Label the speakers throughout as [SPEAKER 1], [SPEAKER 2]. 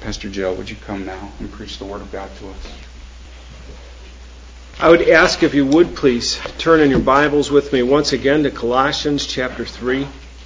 [SPEAKER 1] Pastor Joe, would you come now and preach the Word of God to us?
[SPEAKER 2] I would ask if you would please turn in your Bibles with me once again to Colossians chapter 3.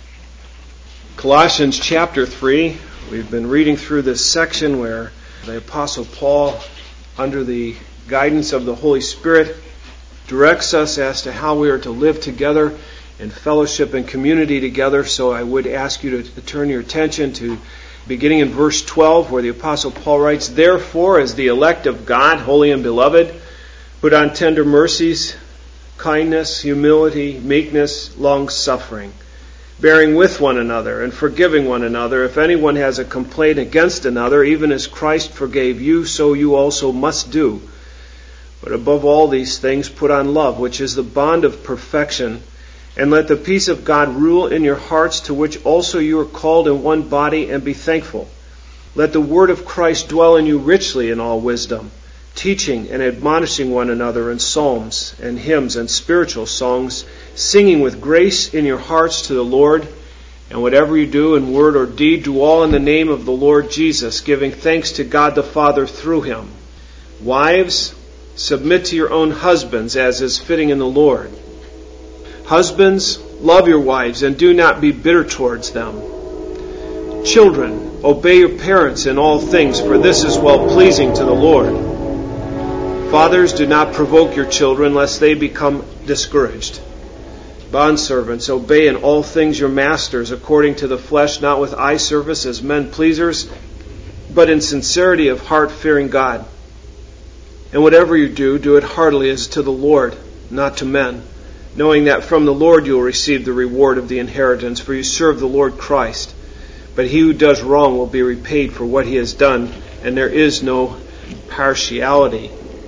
[SPEAKER 2] Colossians chapter 3, we've been reading through this section where the Apostle Paul, under the guidance of the Holy Spirit, directs us as to how we are to live together in fellowship and community together. So I would ask you to turn your attention to beginning in verse 12, where the Apostle Paul writes, "Therefore, as the elect of God, holy and beloved, put on tender mercies, kindness, humility, meekness, long-suffering, bearing with one another and forgiving one another. If anyone has a complaint against another, even as Christ forgave you, so you also must do. But above all these things, put on love, which is the bond of perfection. And let the peace of God rule in your hearts, to which also you are called in one body, and be thankful. Let the word of Christ dwell in you richly in all wisdom, teaching and admonishing one another in psalms and hymns and spiritual songs, singing with grace in your hearts to the Lord. And whatever you do in word or deed, do all in the name of the Lord Jesus, giving thanks to God the Father through him. Wives, submit to your own husbands as is fitting in the Lord. Husbands, love your wives and do not be bitter towards them. Children, obey your parents in all things, for this is well-pleasing to the Lord. Fathers, do not provoke your children, lest they become discouraged. Bondservants, obey in all things your masters, according to the flesh, not with eye service as men pleasers, but in sincerity of heart, fearing God. And whatever you do, do it heartily as to the Lord, not to men, knowing that from the Lord you will receive the reward of the inheritance, for you serve the Lord Christ. But he who does wrong will be repaid for what he has done, and there is no partiality."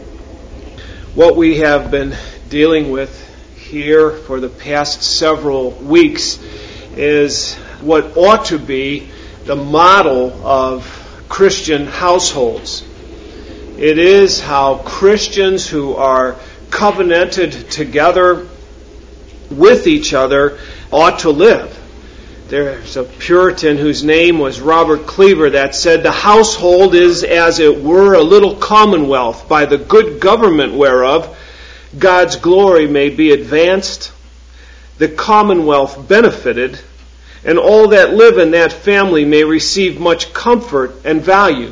[SPEAKER 2] What we have been dealing with here for the past several weeks is what ought to be the model of Christian households. It is how Christians who are covenanted together with each other ought to live. There's a Puritan whose name was Robert Cleaver that said, "The household is as it were a little commonwealth, by the good government whereof God's glory may be advanced, the commonwealth benefited, and all that live in that family may receive much comfort and value."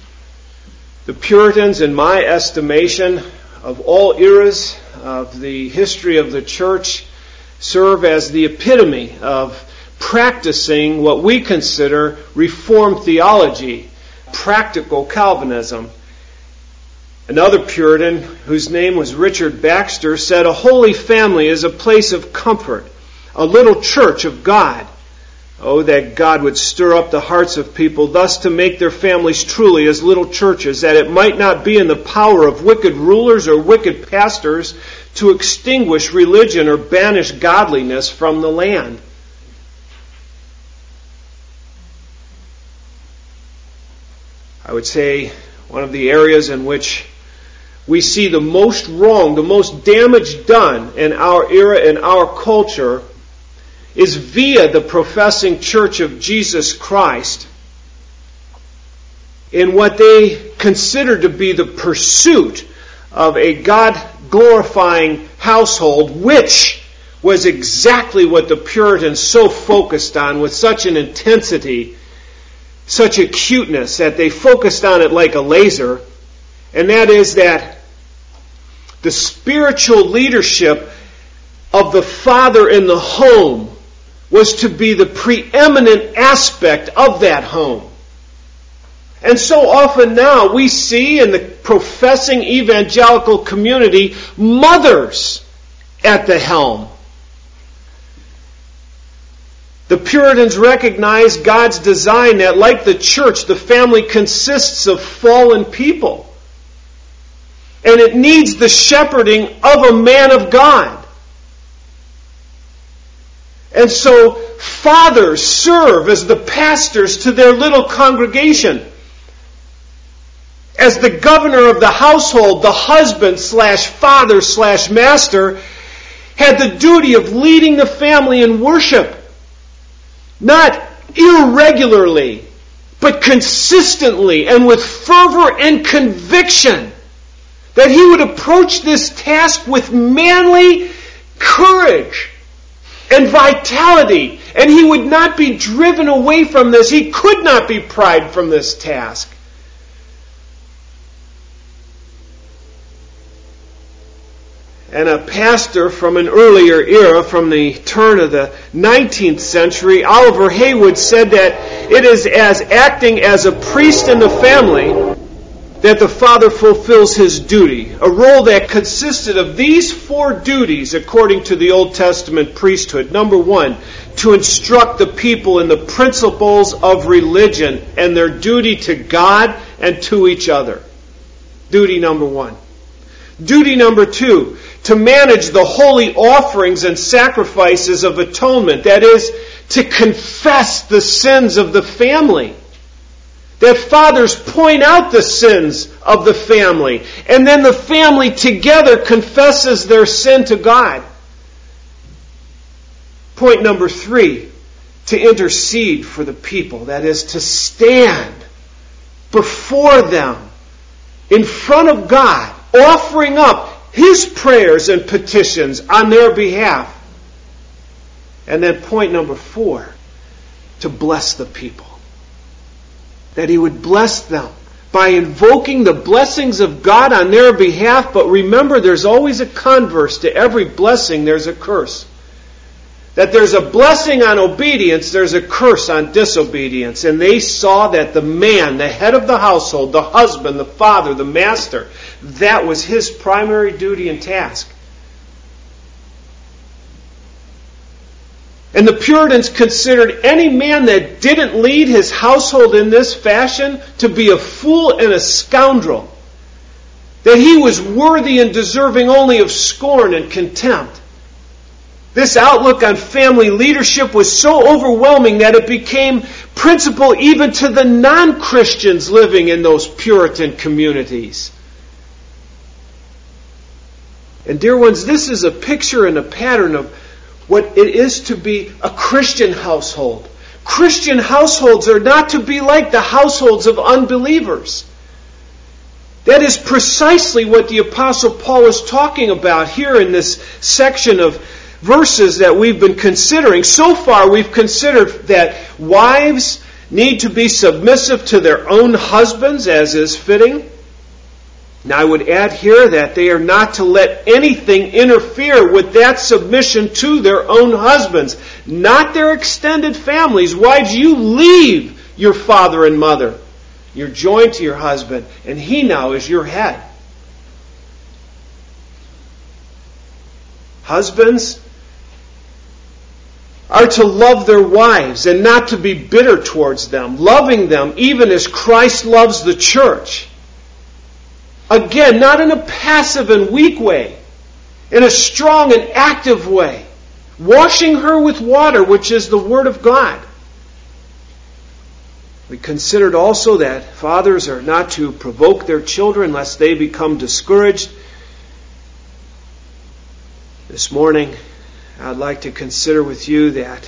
[SPEAKER 2] The Puritans, in my estimation, of all eras of the history of the church, serve as the epitome of practicing what we consider Reformed theology, practical Calvinism. Another Puritan, whose name was Richard Baxter, said, "A holy family is a place of comfort, a little church of God." Oh, that God would stir up the hearts of people thus to make their families truly as little churches, that it might not be in the power of wicked rulers or wicked pastors to extinguish religion or banish godliness from the land. I would say one of the areas in which we see the most wrong, the most damage done in our era, in our culture, is via the professing Church of Jesus Christ in what they consider to be the pursuit of a God-glorifying household, which was exactly what the Puritans so focused on with such an intensity, such acuteness, that they focused on it like a laser, and that is that the spiritual leadership of the father in the home was to be the preeminent aspect of that home. And so often now we see in the professing evangelical community mothers at the helm. The Puritans recognized God's design that, like the church, the family consists of fallen people. And it needs the shepherding of a man of God. And so fathers serve as the pastors to their little congregation. As the governor of the household, the husband / father / master had the duty of leading the family in worship. Not irregularly, but consistently and with fervor and conviction, that he would approach this task with manly courage and vitality, and he would not be driven away from this. He could not be pried from this task. And a pastor from an earlier era, from the turn of the 19th century, Oliver Haywood, said that it is as acting as a priest in the family that the father fulfills his duty, a role that consisted of these 4 duties according to the Old Testament priesthood. Number 1, to instruct the people in the principles of religion and their duty to God and to each other. Duty number 1. Duty number 2, to manage the holy offerings and sacrifices of atonement. That is, to confess the sins of the family. That fathers point out the sins of the family, and then the family together confesses their sin to God. Point number 3, to intercede for the people. That is, to stand before them in front of God, offering up His prayers and petitions on their behalf. And then point number 4, to bless the people. That He would bless them by invoking the blessings of God on their behalf. But remember, there's always a converse to every blessing. There's a curse. That there's a blessing on obedience, there's a curse on disobedience. And they saw that the man, the head of the household, the husband, the father, the master, that was his primary duty and task. And the Puritans considered any man that didn't lead his household in this fashion to be a fool and a scoundrel. That he was worthy and deserving only of scorn and contempt. This outlook on family leadership was so overwhelming that it became principal even to the non-Christians living in those Puritan communities. And dear ones, this is a picture and a pattern of what it is to be a Christian household. Christian households are not to be like the households of unbelievers. That is precisely what the Apostle Paul is talking about here in this section of verses that we've been considering. So far we've considered that wives need to be submissive to their own husbands, as is fitting. Now I would add here that they are not to let anything interfere with that submission to their own husbands, not their extended families. Wives, you leave your father and mother. You're joined to your husband, and he now is your head. Husbands are to love their wives and not to be bitter towards them, loving them even as Christ loves the church. Again, not in a passive and weak way, in a strong and active way, washing her with water, which is the Word of God. We considered also that fathers are not to provoke their children lest they become discouraged. This morning, I'd like to consider with you that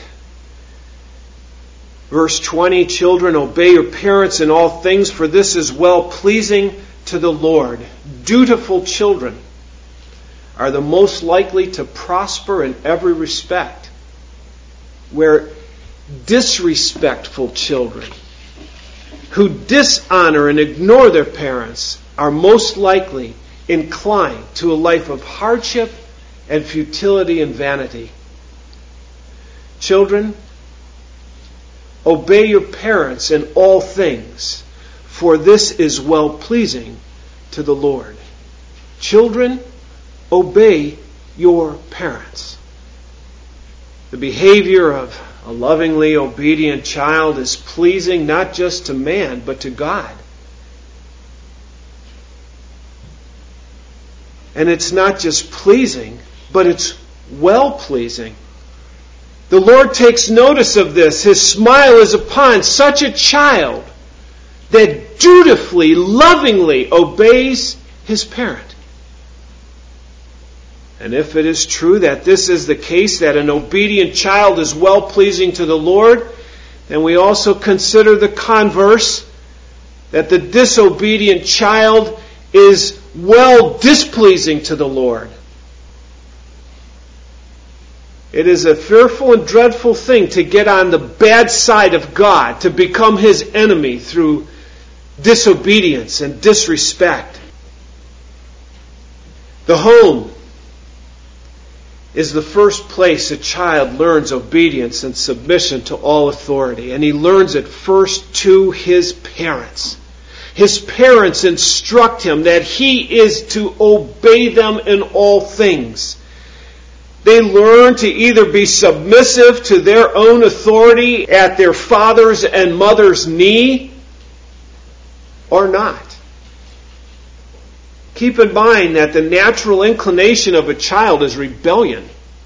[SPEAKER 2] verse 20, children, obey your parents in all things, for this is well-pleasing to the Lord. Dutiful children are the most likely to prosper in every respect, where disrespectful children who dishonor and ignore their parents are most likely inclined to a life of hardship and futility and vanity. Children, obey your parents in all things, for this is well-pleasing to the Lord. Children, obey your parents. The behavior of a lovingly obedient child is pleasing not just to man, but to God. And it's not just pleasing, but it's well-pleasing. The Lord takes notice of this. His smile is upon such a child that dutifully, lovingly obeys his parent. And if it is true that this is the case, that an obedient child is well-pleasing to the Lord, And we also consider the converse, that the disobedient child is well displeasing to the Lord. It is a fearful and dreadful thing to get on the bad side of God, to become His enemy through disobedience and disrespect. The home is the first place a child learns obedience and submission to all authority. And he learns it first to his parents. His parents instruct him that he is to obey them in all things. They learn to either be submissive to their own authority at their father's and mother's knee or not. Keep in mind that the natural inclination of a child is rebellion.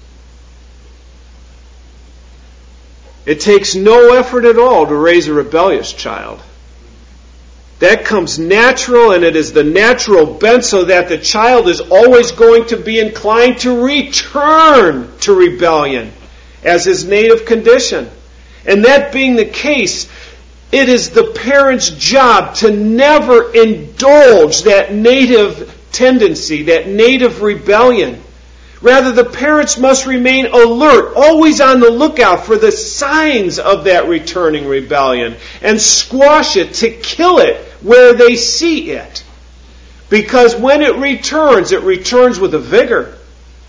[SPEAKER 2] It takes no effort at all to raise a rebellious child. That comes natural, and it is the natural bent, so that the child is always going to be inclined to return to rebellion as his native condition. And that being the case, it is the parent's job to never indulge that native tendency, that native rebellion. Rather, the parents must remain alert, always on the lookout for the signs of that returning rebellion, and squash it, to kill it where they see it. Because when it returns with a vigor.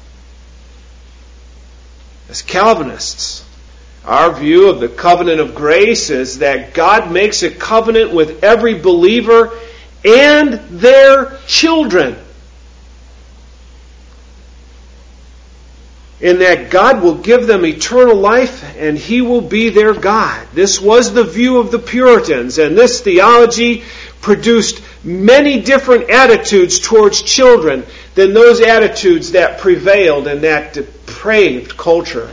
[SPEAKER 2] As Calvinists, our view of the covenant of grace is that God makes a covenant with every believer and their children. In that God will give them eternal life and He will be their God. This was the view of the Puritans, and this theology produced many different attitudes towards children than those attitudes that prevailed in that depraved culture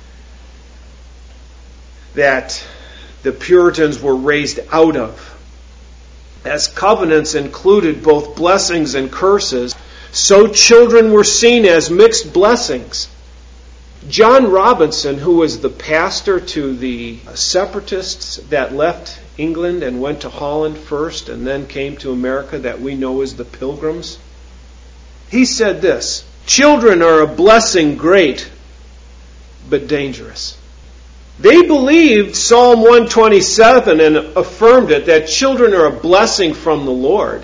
[SPEAKER 2] that the Puritans were raised out of. As covenants included both blessings and curses, so children were seen as mixed blessings. John Robinson, who was the pastor to the separatists that left England and went to Holland first and then came to America, that we know as the Pilgrims, he said this: "Children are a blessing great, but dangerous." They believed Psalm 127 and affirmed it, that children are a blessing from the Lord,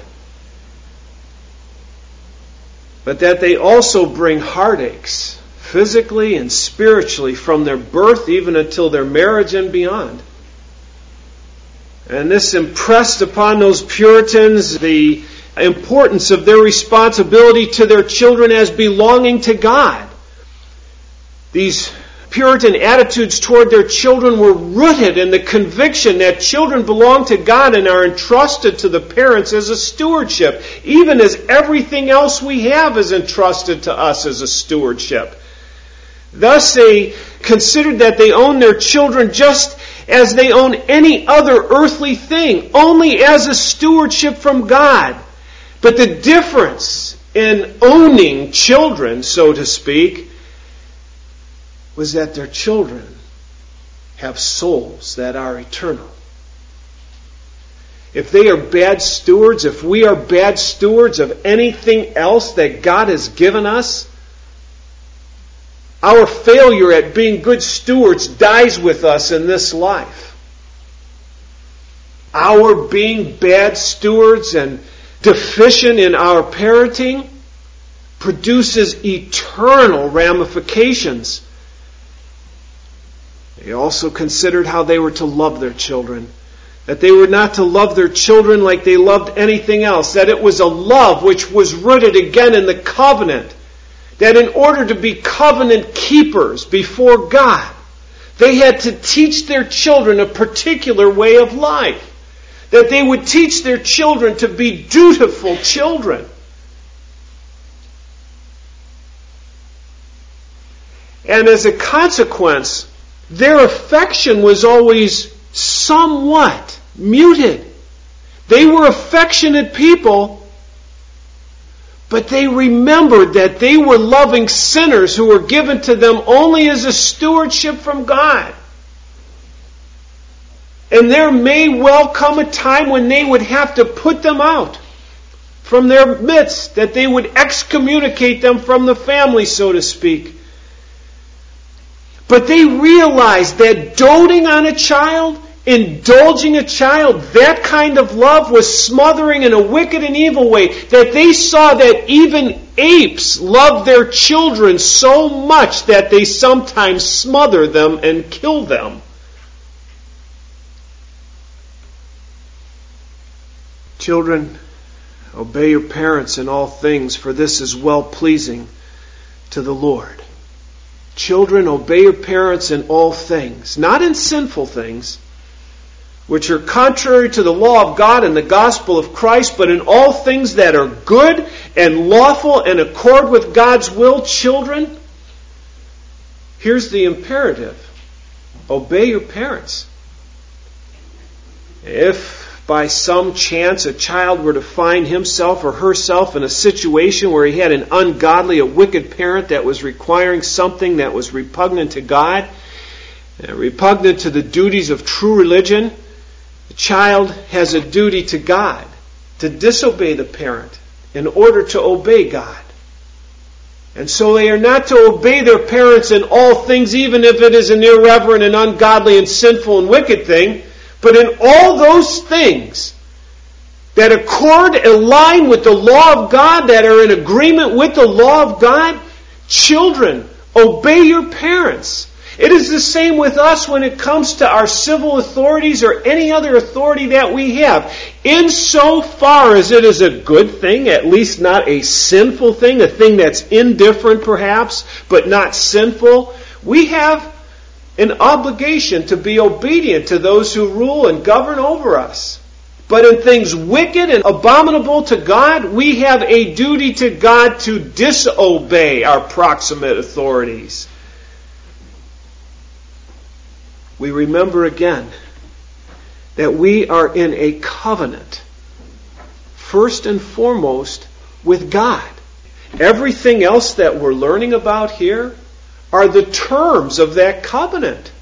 [SPEAKER 2] but that they also bring heartaches, physically and spiritually, from their birth even until their marriage and beyond. And this impressed upon those Puritans the importance of their responsibility to their children as belonging to God. These Puritan attitudes toward their children were rooted in the conviction that children belong to God and are entrusted to the parents as a stewardship, even as everything else we have is entrusted to us as a stewardship. Thus, they considered that they own their children just as they own any other earthly thing, only as a stewardship from God. But the difference in owning children, so to speak, was that their children have souls that are eternal. If they are bad stewards, if we are bad stewards of anything else that God has given us, our failure at being good stewards dies with us in this life. Our being bad stewards and deficient in our parenting produces eternal ramifications. They also considered how they were to love their children. That they were not to love their children like they loved anything else. That it was a love which was rooted again in the covenant. That in order to be covenant keepers before God, they had to teach their children a particular way of life. That they would teach their children to be dutiful children. And as a consequence, their affection was always somewhat muted. They were affectionate people, but they remembered that they were loving sinners who were given to them only as a stewardship from God. And there may well come a time when they would have to put them out from their midst, that they would excommunicate them from the family, so to speak. But they realized that doting on a child, indulging a child, that kind of love was smothering in a wicked and evil way, that they saw that even apes love their children so much that they sometimes smother them and kill them. Children, obey your parents in all things, for this is well-pleasing to the Lord. Children, obey your parents in all things, not in sinful things, which are contrary to the law of God and the gospel of Christ, but in all things that are good and lawful and accord with God's will. Children, here's the imperative. Obey your parents. If by some chance a child were to find himself or herself in a situation where he had an ungodly, a wicked parent that was requiring something that was repugnant to God, repugnant to the duties of true religion, the child has a duty to God to disobey the parent in order to obey God. And so they are not to obey their parents in all things, even if it is an irreverent and ungodly and sinful and wicked thing, but in all those things that accord, align with the law of God, that are in agreement with the law of God, children, obey your parents. It is the same with us when it comes to our civil authorities or any other authority that we have. Insofar as it is a good thing, at least not a sinful thing, a thing that's indifferent perhaps, but not sinful, we have an obligation to be obedient to those who rule and govern over us. But in things wicked and abominable to God, we have a duty to God to disobey our proximate authorities. We remember again that we are in a covenant, first and foremost, with God. Everything else that we're learning about here are the terms of that covenant.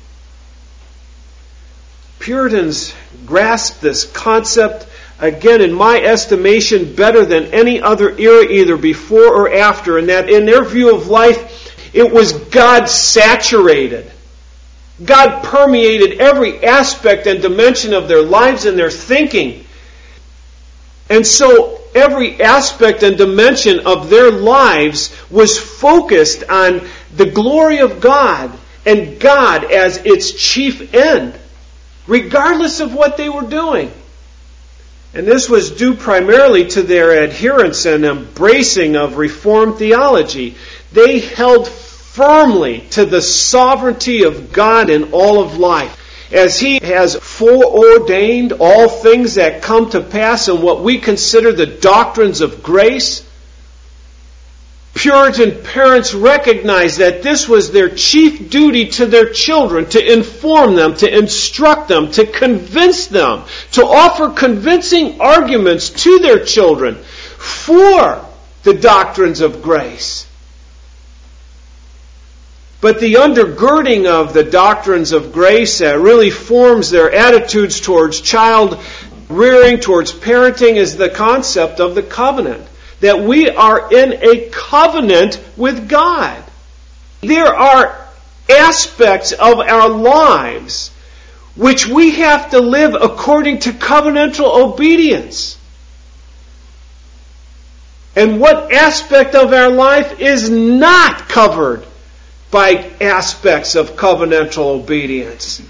[SPEAKER 2] Puritans grasped this concept, again, in my estimation, better than any other era, either before or after, and that in their view of life, it was God-saturated. God permeated every aspect and dimension of their lives and their thinking. And so every aspect and dimension of their lives was focused on the glory of God and God as its chief end, regardless of what they were doing. And this was due primarily to their adherence and embracing of Reformed theology. They held firmly to the sovereignty of God in all of life, as He has foreordained all things that come to pass in what we consider the doctrines of grace. Puritan parents recognized that this was their chief duty to their children, to inform them, to instruct them, to convince them, to offer convincing arguments to their children for the doctrines of grace. But the undergirding of the doctrines of grace really forms their attitudes towards child rearing, towards parenting, is the concept of the covenant. That we are in a covenant with God. There are aspects of our lives which we have to live according to covenantal obedience. And what aspect of our life is not covered by aspects of covenantal obedience?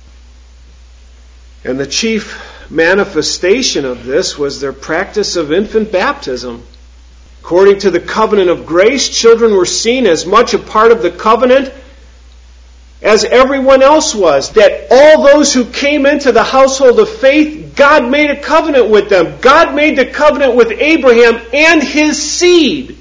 [SPEAKER 2] And the chief manifestation of this was their practice of infant baptism. According to the covenant of grace, children were seen as much a part of the covenant as everyone else was. That all those who came into the household of faith, God made a covenant with them. God made the covenant with Abraham and his seed.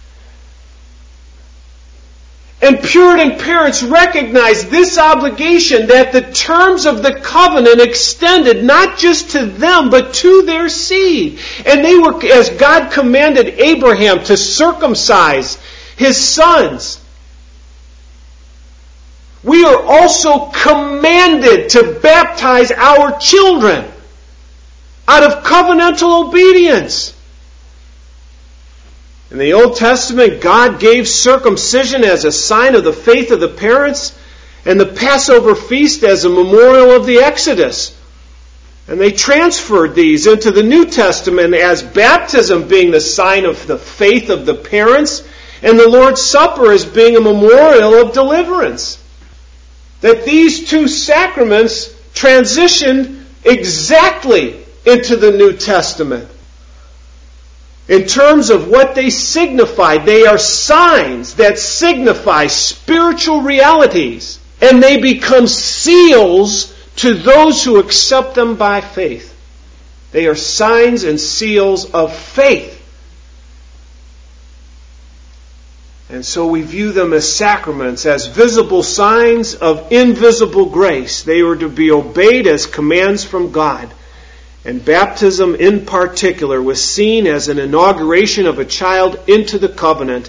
[SPEAKER 2] And Puritan parents recognized this obligation, that the terms of the covenant extended not just to them, but to their seed. And they were, as God commanded Abraham to circumcise his sons, we are also commanded to baptize our children out of covenantal obedience. In the Old Testament, God gave circumcision as a sign of the faith of the parents and the Passover feast as a memorial of the Exodus. And they transferred these into the New Testament as baptism being the sign of the faith of the parents and the Lord's Supper as being a memorial of deliverance. That these two sacraments transitioned exactly into the New Testament. In terms of what they signify, they are signs that signify spiritual realities, and they become seals to those who accept them by faith. They are signs and seals of faith. And so we view them as sacraments, as visible signs of invisible grace. They were to be obeyed as commands from God. And baptism in particular was seen as an inauguration of a child into the covenant.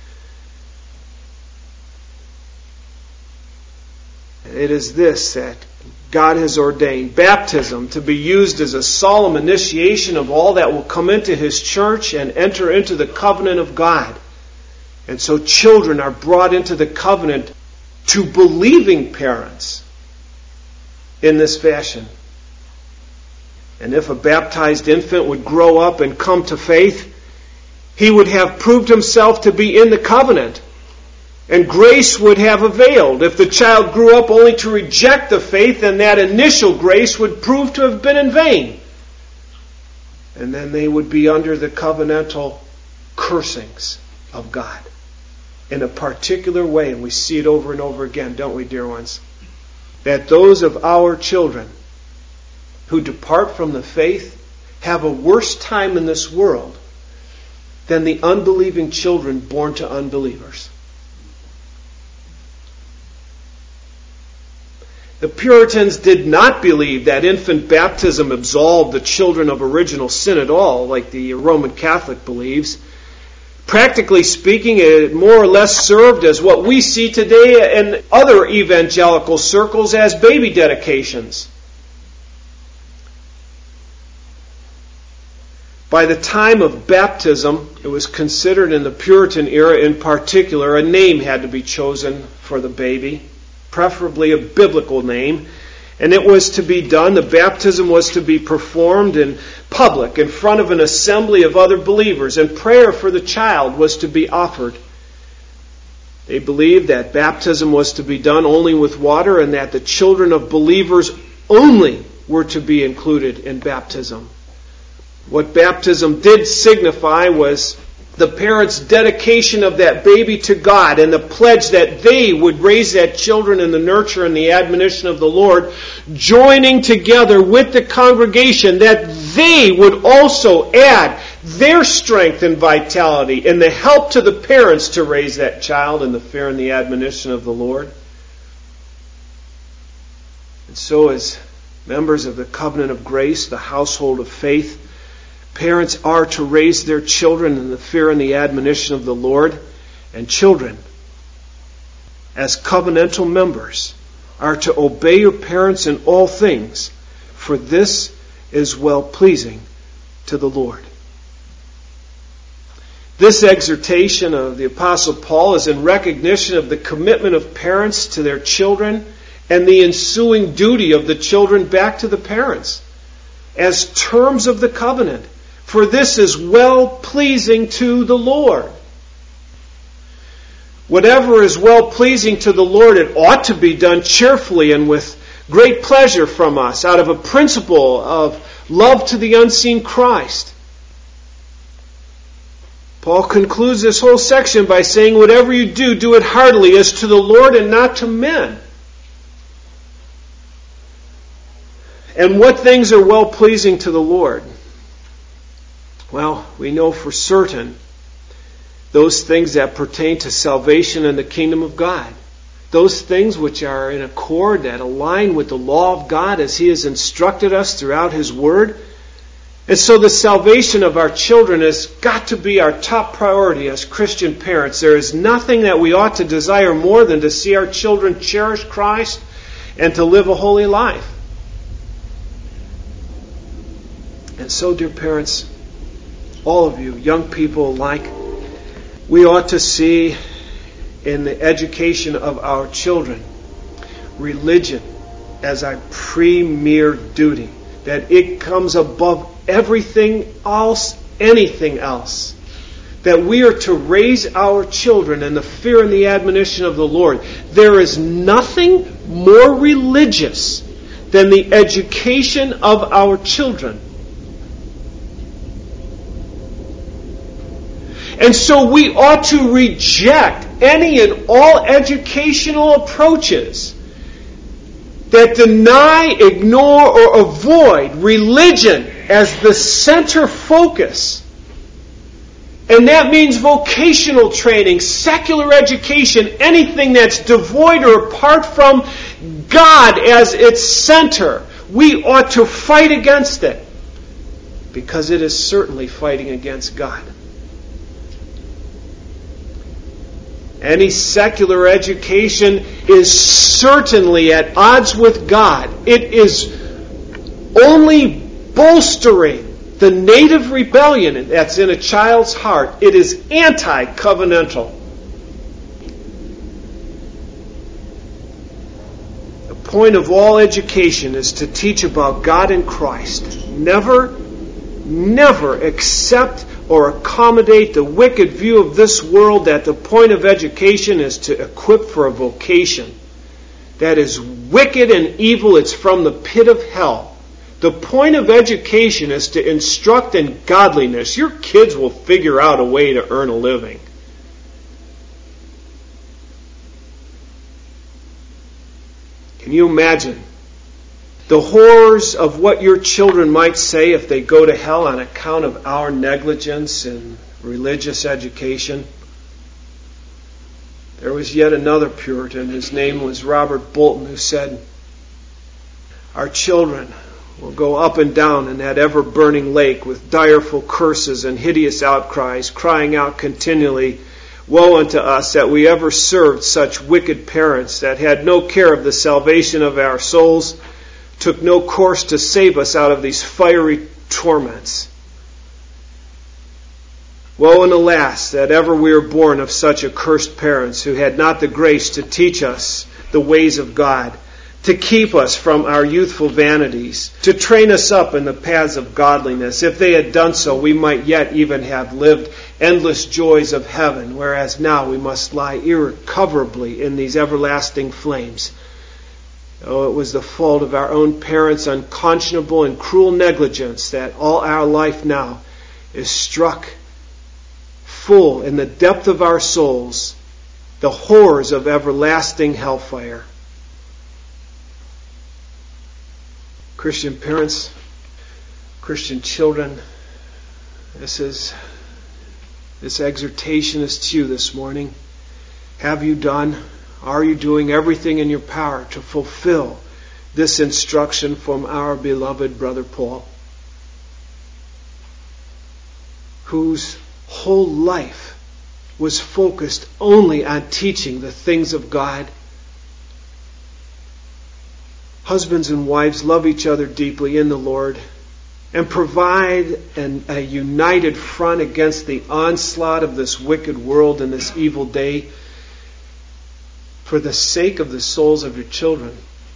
[SPEAKER 2] It is this that God has ordained, baptism, to be used as a solemn initiation of all that will come into His church and enter into the covenant of God. And so children are brought into the covenant to believing parents in this fashion. And if a baptized infant would grow up and come to faith, he would have proved himself to be in the covenant, and grace would have availed. If the child grew up only to reject the faith, then that initial grace would prove to have been in vain. And then they would be under the covenantal cursings of God in a particular way. And we see it over and over again, don't we, dear ones? That those of our children who depart from the faith have a worse time in this world than the unbelieving children born to unbelievers. The Puritans did not believe that infant baptism absolved the children of original sin at all, like the Roman Catholic believes. Practically speaking, it more or less served as what we see today in other evangelical circles as baby dedications. By the time of baptism, it was considered in the Puritan era in particular, a name had to be chosen for the baby, preferably a biblical name. And it was to be done, the baptism was to be performed in public, in front of an assembly of other believers, and prayer for the child was to be offered. They believed that baptism was to be done only with water, and that the children of believers only were to be included in baptism. What baptism did signify was the parents' dedication of that baby to God and the pledge that they would raise that children in the nurture and the admonition of the Lord, joining together with the congregation that they would also add their strength and vitality and the help to the parents to raise that child in the fear and the admonition of the Lord. And so as members of the covenant of grace, the household of faith, parents are to raise their children in the fear and the admonition of the Lord, and children, as covenantal members, are to obey your parents in all things, for this is well-pleasing to the Lord. This exhortation of the Apostle Paul is in recognition of the commitment of parents to their children and the ensuing duty of the children back to the parents as terms of the covenant. For this is well-pleasing to the Lord. Whatever is well-pleasing to the Lord, it ought to be done cheerfully and with great pleasure from us, out of a principle of love to the unseen Christ. Paul concludes this whole section by saying, whatever you do, do it heartily as to the Lord and not to men. And what things are well-pleasing to the Lord? Well, we know for certain those things that pertain to salvation and the kingdom of God. Those things which are in accord, that align with the law of God as He has instructed us throughout His Word. And so the salvation of our children has got to be our top priority as Christian parents. There is nothing that we ought to desire more than to see our children cherish Christ and to live a holy life. And so, dear parents, all of you, young people alike, we ought to see in the education of our children religion as our premier duty, that it comes above everything else, anything else. That we are to raise our children in the fear and the admonition of the Lord. There is nothing more religious than the education of our children. And so we ought to reject any and all educational approaches that deny, ignore, or avoid religion as the center focus. And that means vocational training, secular education, anything that's devoid or apart from God as its center. We ought to fight against it, because it is certainly fighting against God. Any secular education is certainly at odds with God. It is only bolstering the native rebellion that's in a child's heart. It is anti-covenantal. The point of all education is to teach about God and Christ. Never accept or accommodate the wicked view of this world that the point of education is to equip for a vocation. That is wicked and evil. It's from the pit of hell. The point of education is to instruct in godliness. Your kids will figure out a way to earn a living. Can you imagine the horrors of what your children might say if they go to hell on account of our negligence in religious education? There was yet another Puritan. His name was Robert Bolton, who said, "Our children will go up and down in that ever-burning lake with direful curses and hideous outcries, crying out continually, 'Woe unto us that we ever served such wicked parents that had no care of the salvation of our souls, took no course to save us out of these fiery torments. Woe and alas that ever we were born of such accursed parents who had not the grace to teach us the ways of God, to keep us from our youthful vanities, to train us up in the paths of godliness. If they had done so, we might yet even have lived endless joys of heaven, whereas now we must lie irrecoverably in these everlasting flames. Oh, it was the fault of our own parents' unconscionable and cruel negligence that all our life now is struck full in the depth of our souls, the horrors of everlasting hellfire.'" Christian parents, Christian children, this exhortation is to you this morning. Have you done, are you doing everything in your power to fulfill this instruction from our beloved brother Paul, whose whole life was focused only on teaching the things of God? Husbands and wives, love each other deeply in the Lord and provide a united front against the onslaught of this wicked world and this evil day for the sake of the souls of your children.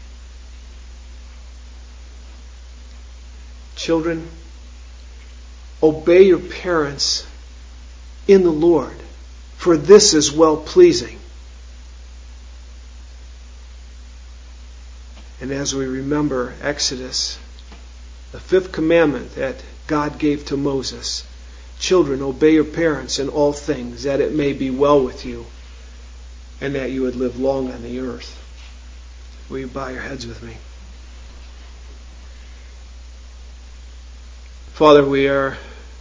[SPEAKER 2] Children, obey your parents in the Lord, for this is well-pleasing. And as we remember Exodus, the 5th commandment that God gave to Moses, children, obey your parents in all things, that it may be well with you, and that you would live long on the earth. Will you bow your heads with me? Father, we are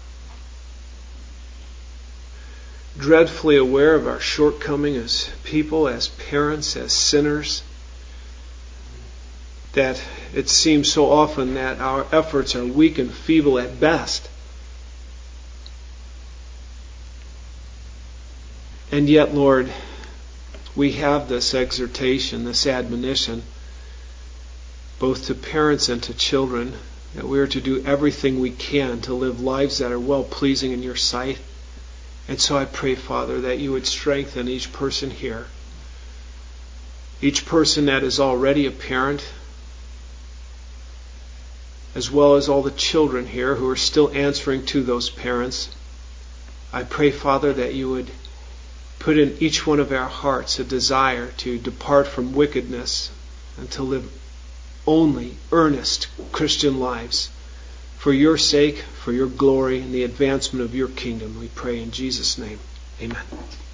[SPEAKER 2] dreadfully aware of our shortcoming as people, as parents, as sinners. that it seems so often that our efforts are weak and feeble at best. And yet, Lord, we have this exhortation, this admonition, both to parents and to children, that we are to do everything we can to live lives that are well-pleasing in your sight. And so I pray, Father, that you would strengthen each person here, each person that is already a parent, as well as all the children here who are still answering to those parents. I pray, Father, that you would put in each one of our hearts a desire to depart from wickedness and to live only earnest Christian lives for your sake, for your glory, and the advancement of your kingdom. We pray in Jesus' name. Amen.